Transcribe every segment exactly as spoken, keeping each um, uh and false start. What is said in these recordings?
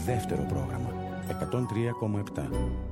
δεύτερο πρόγραμμα εκατόν τρία κόμμα επτά.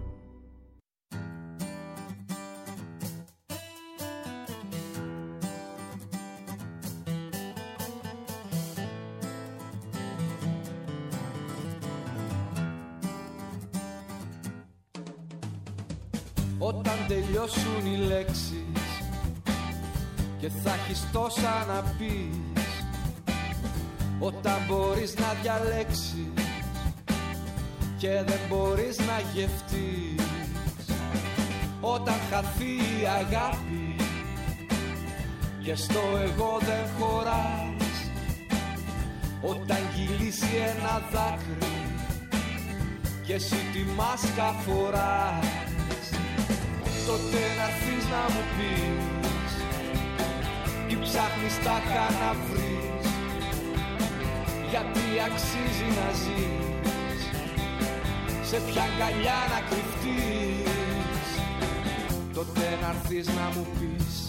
Όταν τελειώσουν οι λέξεις και θα έχεις τόσα να πεις, όταν μπορείς να διαλέξεις και δεν μπορείς να γευτείς, όταν χαθεί η αγάπη και στο εγώ δεν χωράς, όταν κυλήσει ένα δάκρυ και εσύ τη μάσκα φοράς, τότε να'ρθείς να μου πεις τι ψάχνεις τάχα να βρεις, γιατί αξίζει να ζεις, σε ποια αγκαλιά να κρυφτείς, τότε να'ρθείς να μου πεις.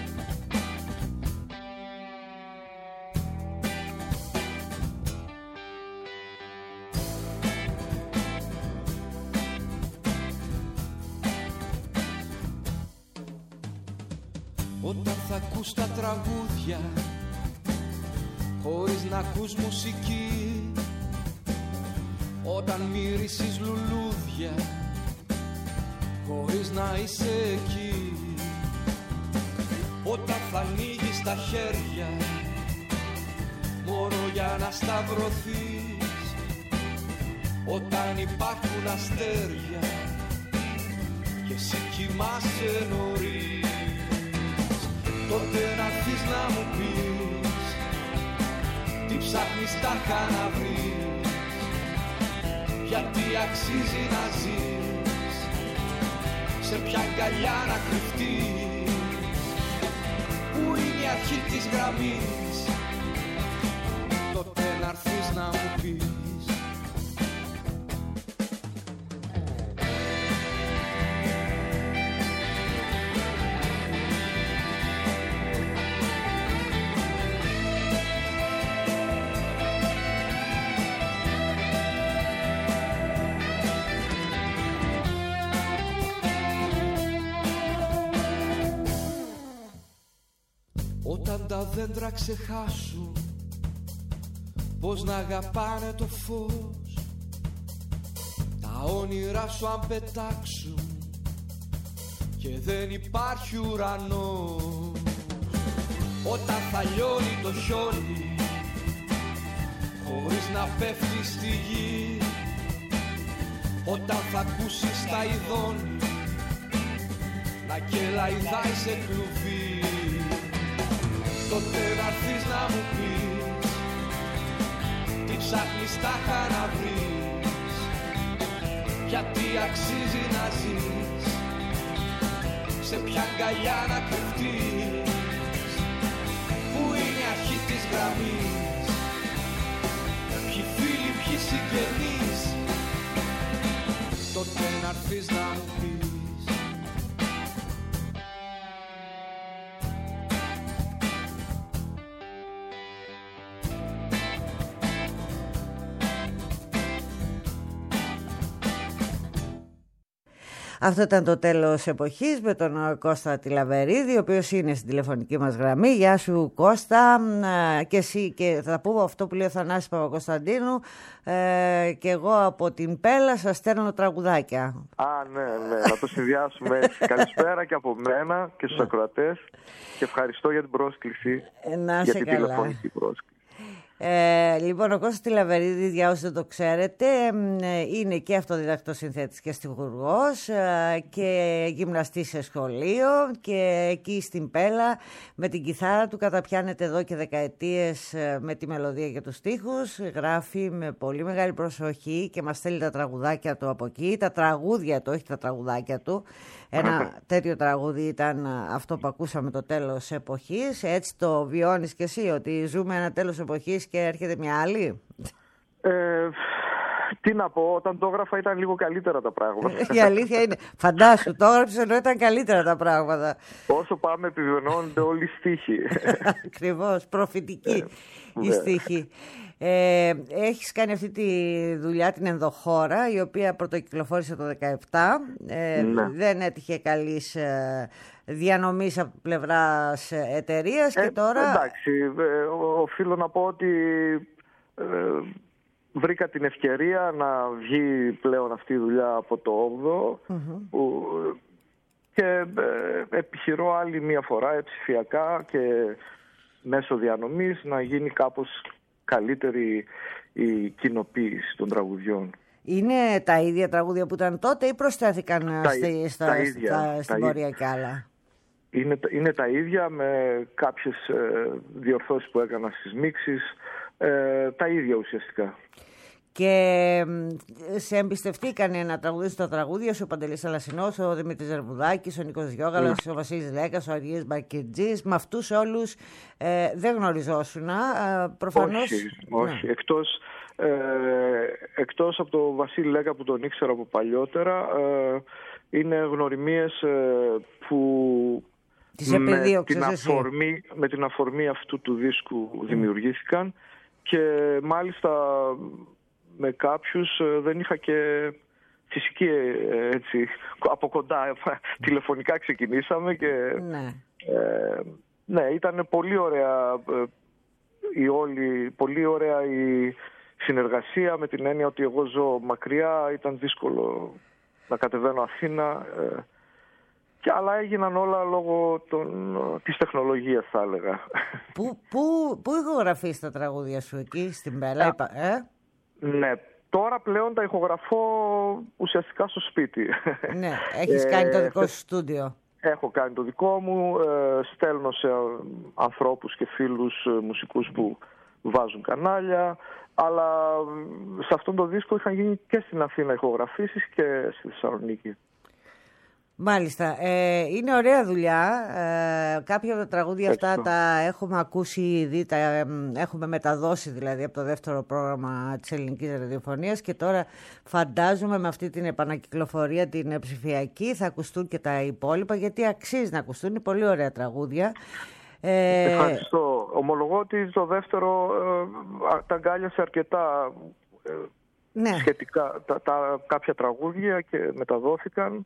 Όταν θα ακούς τα τραγούδια χωρίς να ακούς μουσική, όταν μυρίσεις λουλούδια χωρίς να είσαι εκεί, όταν θα ανοίγεις τα χέρια μόνο για να σταυρωθείς, όταν υπάρχουν αστέρια και εσύ κοιμάσαι νωρίς, τότε να'ρθείς να μου πεις τι ψάχνεις τάχα να βρεις, γιατί αξίζει να ζεις, σε ποια αγκαλιά να κρυφτείς, που είναι η αρχή της γραμμής, τότε να'ρθείς να μου πεις. Όταν τα δέντρα ξεχάσουν πως να αγαπάνε το φως, τα όνειρά σου αν πετάξουν και δεν υπάρχει ουρανός, όταν θα λιώνει το χιόνι χωρίς να πέφτει στη γη, όταν θα ακούσεις τα ειδώνει να κελαϊδάει σε κλουβί, τότε να'ρθείς να μου πεις τι ψάχνεις τάχα να βρεις, γιατί αξίζει να ζεις, σε ποια αγκαλιά να κρυφτείς, που είναι η αρχή της γραμμής, ποιοι φίλοι, ποιοι συγγενείς, τότε να'ρθείς να μου πεις. Αυτό ήταν το τέλος εποχής με τον Κώστα Τηλαβερίδη, ο οποίος είναι στην τηλεφωνική μας γραμμή. Γεια σου Κώστα, και εσύ, και θα πούμε αυτό που λέει ο Θανάσης Παπακοσταντίνου, ε, και εγώ από την Πέλα σας στέλνω τραγουδάκια. Α, ναι, ναι, να το συνδυάσουμε έτσι. Καλησπέρα και από μένα και στους ακροατές και ευχαριστώ για την πρόσκληση, να για σε την καλά. τηλεφωνική πρόσκληση. Ε, λοιπόν, ο Κώστας Τηλαβερίδης, για όσοι δεν το ξέρετε, είναι και αυτοδιδακτός συνθέτης και στιχουργός και γυμναστής σε σχολείο, και εκεί στην Πέλα με την κιθάρα του καταπιάνεται εδώ και δεκαετίες με τη μελωδία και τους στίχους, γράφει με πολύ μεγάλη προσοχή και μας στέλνει τα τραγουδάκια του από εκεί, τα τραγούδια του, όχι τα τραγουδάκια του. Ένα τέτοιο τραγούδι ήταν αυτό που ακούσαμε, το τέλος εποχής. Έτσι το βιώνεις και εσύ, ότι ζούμε ένα τέλος εποχής και έρχεται μια άλλη? Ε, Τι να πω, όταν το έγραφα ήταν λίγο καλύτερα τα πράγματα. Η αλήθεια είναι. Φαντάσου, το έγραψε ενώ ήταν καλύτερα τα πράγματα. Όσο πάμε επιβεβαιώνονται όλοι οι στίχοι. Ακριβώς, προφητική η στίχη. Ε, έχεις κάνει αυτή τη δουλειά, την ενδοχώρα, η οποία πρωτοκυκλοφόρησε το δεκαεπτά. Ε, ναι. Δεν έτυχε καλής ε, διανομής από πλευράς εταιρείας ε, και τώρα... Εντάξει, ε, οφείλω να πω ότι ε, βρήκα την ευκαιρία να βγει πλέον αυτή η δουλειά από το όγδοο mm-hmm. που, και ε, επιχειρώ άλλη μία φορά ψηφιακά και μέσω διανομής να γίνει κάπως καλύτερη η κοινοποίηση των τραγουδιών. Είναι τα ίδια τραγούδια που ήταν τότε ή προσθέθηκαν τα, στη, στα, τα ίδια, στα, στην τα πορεία κι άλλα? Είναι, είναι τα ίδια με κάποιες ε, διορθώσεις που έκανα στις μίξεις, ε, τα ίδια ουσιαστικά. Και σε εμπιστευτήκανε να τραγουδήσεις τα τραγούδια σου ο Παντελής Αλασσινός, ο Δημήτρης Ζερβουδάκης, ο Νίκος Διόγαλος, mm. ο Βασίλης Λέκας, ο Αργύρης Μπακετζής. Με αυτούς όλους ε, δεν γνωριζόσουν. Ε, προφανώς... Όχι, όχι. Ναι. Εκτός, ε, εκτός από τον Βασίλη Λέκα που τον ήξερα από παλιότερα, ε, είναι γνωριμίες ε, που με την, αφορμή, με την αφορμή αυτού του δίσκου mm. δημιουργήθηκαν και μάλιστα... με κάποιους δεν είχα και φυσική έτσι, από κοντά, τηλεφωνικά ξεκινήσαμε και ναι, ε, ναι ήταν πολύ ωραία η όλη, πολύ ωραία η συνεργασία με την έννοια ότι εγώ ζω μακριά, ήταν δύσκολο να κατεβαίνω Αθήνα ε, και αλλά έγιναν όλα λόγω των, της τεχνολογίας θα έλεγα. Πού, πού, πού ηχογραφείς τα τραγούδια σου εκεί στην Μπέλα? Ε? Ναι, τώρα πλέον τα ηχογραφώ ουσιαστικά στο σπίτι. Ναι, έχεις κάνει το δικό σου στούντιο. Έχω κάνει το δικό μου, στέλνω σε ανθρώπους και φίλους μουσικούς που βάζουν κανάλια, αλλά σε αυτόν τον δίσκο είχαν γίνει και στην Αθήνα ηχογραφήσεις και στη Θεσσαλονίκη. Μάλιστα. Ε, είναι ωραία δουλειά. Ε, κάποια από τα τραγούδια αυτά τα έχουμε ακούσει ήδη, τα ε, έχουμε μεταδώσει δηλαδή από το δεύτερο πρόγραμμα της ελληνικής ραδιοφωνίας και τώρα φαντάζομαι με αυτή την επανακυκλοφορία την ψηφιακή θα ακουστούν και τα υπόλοιπα γιατί αξίζει να ακουστούν. Είναι πολύ ωραία τραγούδια. Ε... Ευχαριστώ. Ομολογώ ότι το δεύτερο ε, τα αγκάλιασε αρκετά ε, ναι. σχετικά τα, τα, κάποια τραγούδια και μεταδόθηκαν.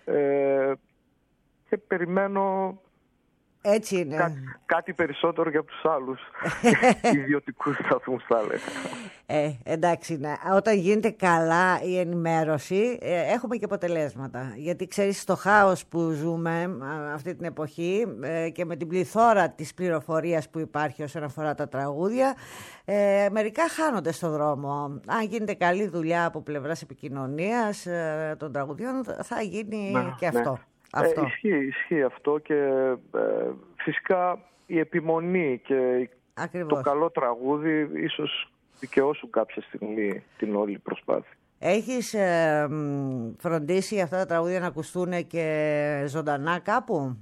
Ε, και περιμένω έτσι είναι. Κά, κάτι περισσότερο για τους άλλους ιδιωτικούς σταθμούς θα έλεγα. Ε, εντάξει, ναι. Όταν γίνεται καλά η ενημέρωση ε, έχουμε και αποτελέσματα. Γιατί ξέρεις στο χάος που ζούμε αυτή την εποχή ε, και με την πληθώρα της πληροφορίας που υπάρχει όσον αφορά τα τραγούδια ε, μερικά χάνονται στο δρόμο. Αν γίνεται καλή δουλειά από πλευράς επικοινωνίας ε, των τραγουδιών θα γίνει ναι, και αυτό. Ναι. Ε, ισχύει, ισχύει αυτό και ε, φυσικά η επιμονή και ακριβώς. Το καλό τραγούδι ίσως δικαιώσουν κάποια στιγμή την όλη προσπάθεια. Έχεις ε, φροντίσει αυτά τα τραγούδια να ακουστούν και ζωντανά κάπου?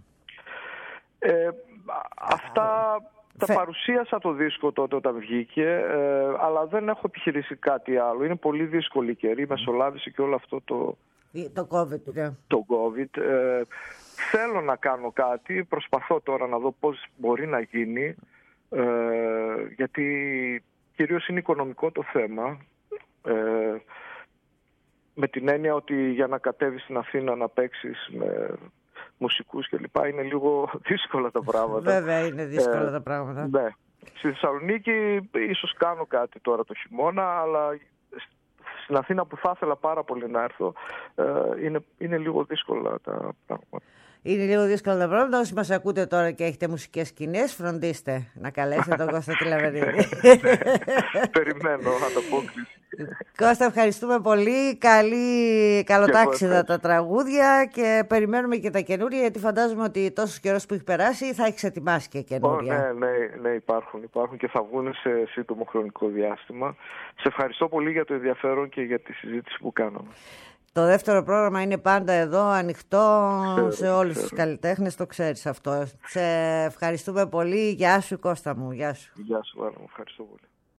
Ε, αυτά τα Φε... παρουσίασα το δίσκο τότε όταν βγήκε, ε, αλλά δεν έχω επιχειρήσει κάτι άλλο. Είναι πολύ δύσκολη καιρή, μεσολάβηση και όλο αυτό το... Το COVID, ναι. Το COVID. Ε, θέλω να κάνω κάτι, προσπαθώ τώρα να δω πώς μπορεί να γίνει, ε, γιατί κυρίως είναι οικονομικό το θέμα, ε, με την έννοια ότι για να κατέβεις στην Αθήνα να παίξεις με μουσικούς κλπ. Είναι λίγο δύσκολα τα πράγματα. Βέβαια είναι δύσκολα ε, τα πράγματα. Ναι. Στη Θεσσαλονίκη ίσως κάνω κάτι τώρα το χειμώνα, αλλά... Στην Αθήνα που θα ήθελα πάρα πολύ να έρθω, ε, είναι, είναι λίγο δύσκολα τα πράγματα. Είναι λίγο δύσκολα τα πράγματα. Όσοι μας ακούτε τώρα και έχετε μουσικές σκηνές, φροντίστε να καλέσετε τον Κώστα Τηλαβερίδη. Περιμένω να το πω. Κώστα, ευχαριστούμε πολύ. Καλή, καλοτάξιδα τα τραγούδια και περιμένουμε και τα καινούρια, γιατί φαντάζομαι ότι τόσο καιρός που έχει περάσει θα έχεις ετοιμάσει και καινούρια. Oh, ναι, ναι, ναι, υπάρχουν, υπάρχουν και θα βγουν σε σύντομο χρονικό διάστημα. Σε ευχαριστώ πολύ για το ενδιαφέρον και για τη συζήτηση που κάναμε. Το δεύτερο πρόγραμμα είναι πάντα εδώ, ανοιχτό ξέρω, σε όλους ξέρω. τους καλλιτέχνες, το ξέρεις αυτό. Σε ευχαριστούμε πολύ. Γεια σου Κώστα μου, γεια σου. Γεια σου, Βάρα μου, ευχαριστώ πολύ.